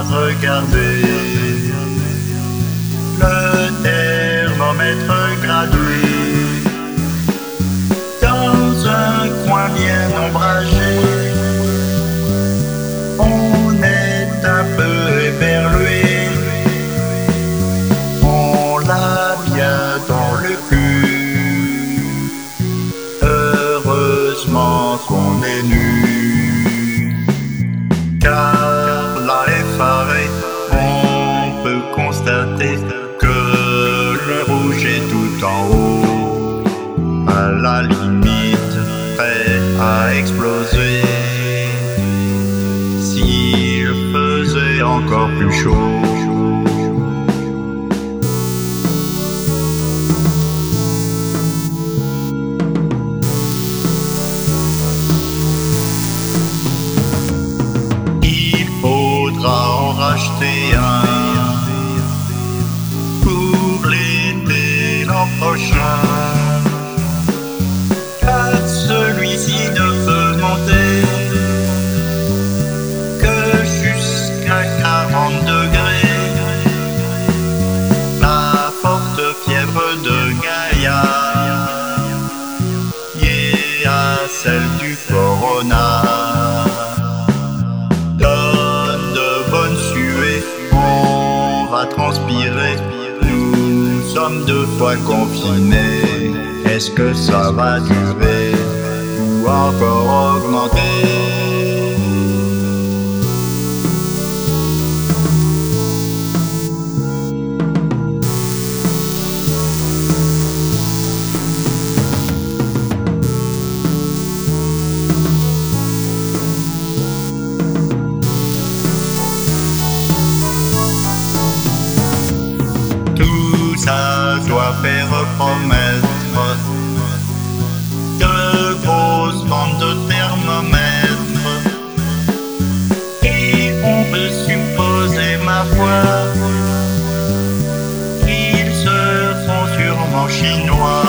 regarder le thermomètre gradué dans un coin bien ombragé. On est un peu éberlué, on l'a bien dans le cul. Heureusement qu'on est nu, car là effaré, on peut constater que le rouge est tout en haut, à la limite prêt à exploser. S'il faisait encore plus chaud, il faudra en racheter un pour l'été l'an prochain, car celui-ci ne peut monter que jusqu'à 40 degrés. La forte fièvre de Gaïa et à celle du Corona donne de bonnes suées, on va transpirer. Nous sommes 2 fois confinés. Est-ce que ça va durer ou encore augmenter? Tout ça doit faire promettre de grosses ventes de thermomètres, et on peut supposer, ma foi, qu'ils seront sûrement chinois.